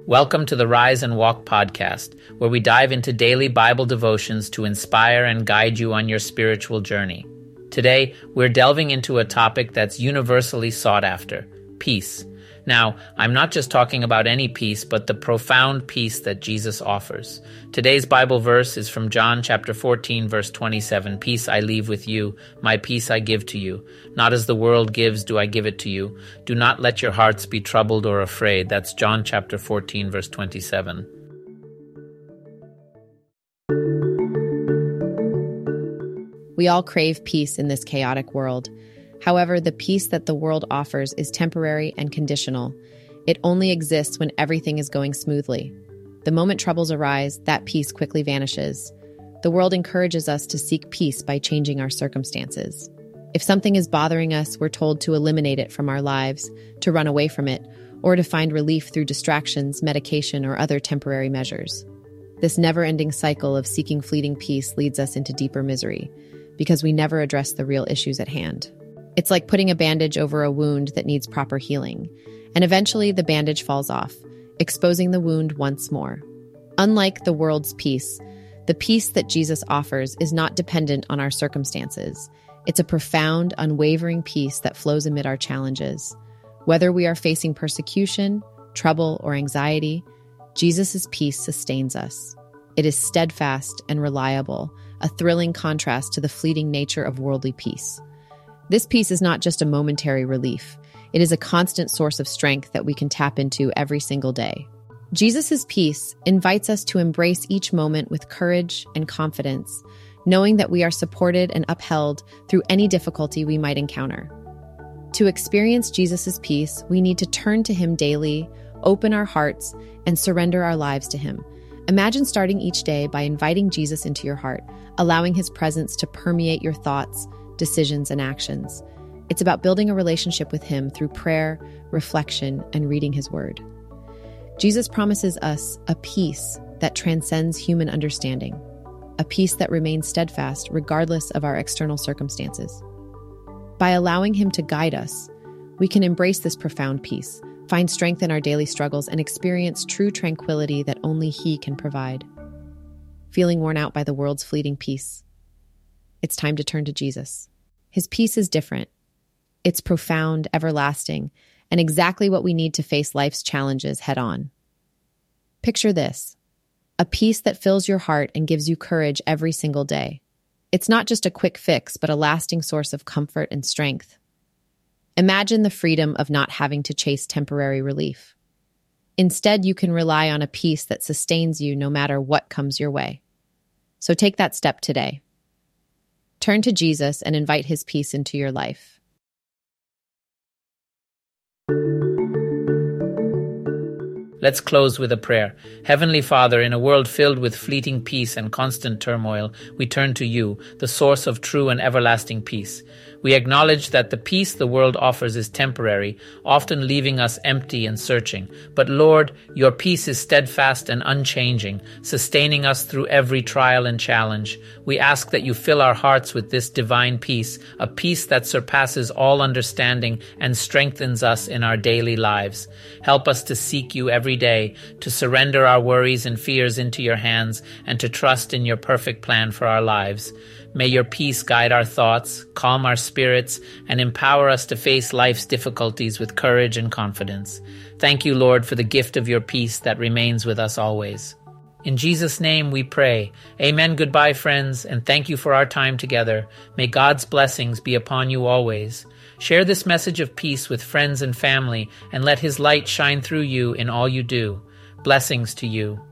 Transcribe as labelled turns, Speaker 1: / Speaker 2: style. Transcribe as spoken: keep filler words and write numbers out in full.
Speaker 1: Welcome to the Rise and Walk podcast, where we dive into daily Bible devotions to inspire and guide you on your spiritual journey. Today, we're delving into a topic that's universally sought after, peace. Now, I'm not just talking about any peace, but the profound peace that Jesus offers. Today's Bible verse is from John chapter fourteen, verse twenty-seven. Peace I leave with you, my peace I give to you. Not as the world gives do I give it to you. Do not let your hearts be troubled or afraid. That's John chapter fourteen, verse twenty-seven.
Speaker 2: We all crave peace in this chaotic world. However, the peace that the world offers is temporary and conditional. It only exists when everything is going smoothly. The moment troubles arise, that peace quickly vanishes. The world encourages us to seek peace by changing our circumstances. If something is bothering us, we're told to eliminate it from our lives, to run away from it, or to find relief through distractions, medication, or other temporary measures. This never-ending cycle of seeking fleeting peace leads us into deeper misery, because we never address the real issues at hand. It's like putting a bandage over a wound that needs proper healing, and eventually the bandage falls off, exposing the wound once more. Unlike the world's peace, the peace that Jesus offers is not dependent on our circumstances. It's a profound, unwavering peace that flows amid our challenges. Whether we are facing persecution, trouble, or anxiety, Jesus' peace sustains us. It is steadfast and reliable, a thrilling contrast to the fleeting nature of worldly peace. This peace is not just a momentary relief. It is a constant source of strength that we can tap into every single day. Jesus' peace invites us to embrace each moment with courage and confidence, knowing that we are supported and upheld through any difficulty we might encounter. To experience Jesus' peace, we need to turn to Him daily, open our hearts, and surrender our lives to Him. Imagine starting each day by inviting Jesus into your heart, allowing His presence to permeate your thoughts, decisions, and actions. It's about building a relationship with Him through prayer, reflection, and reading His Word. Jesus promises us a peace that transcends human understanding, a peace that remains steadfast regardless of our external circumstances. By allowing Him to guide us, we can embrace this profound peace, find strength in our daily struggles, and experience true tranquility that only He can provide. Feeling worn out by the world's fleeting peace? It's time to turn to Jesus. His peace is different. It's profound, everlasting, and exactly what we need to face life's challenges head on. Picture this: a peace that fills your heart and gives you courage every single day. It's not just a quick fix, but a lasting source of comfort and strength. Imagine the freedom of not having to chase temporary relief. Instead, you can rely on a peace that sustains you no matter what comes your way. So take that step today. Turn to Jesus and invite His peace into your life.
Speaker 1: Let's close with a prayer. Heavenly Father, in a world filled with fleeting peace and constant turmoil, we turn to You, the source of true and everlasting peace. We acknowledge that the peace the world offers is temporary, often leaving us empty and searching. But Lord, Your peace is steadfast and unchanging, sustaining us through every trial and challenge. We ask that You fill our hearts with this divine peace, a peace that surpasses all understanding and strengthens us in our daily lives. Help us to seek You every day, to surrender our worries and fears into Your hands, and to trust in Your perfect plan for our lives. May Your peace guide our thoughts, calm our spirits, and empower us to face life's difficulties with courage and confidence. Thank You, Lord, for the gift of Your peace that remains with us always. In Jesus' name we pray. Amen. Goodbye, friends, and thank you for our time together. May God's blessings be upon you always. Share this message of peace with friends and family, and let His light shine through you in all you do. Blessings to you.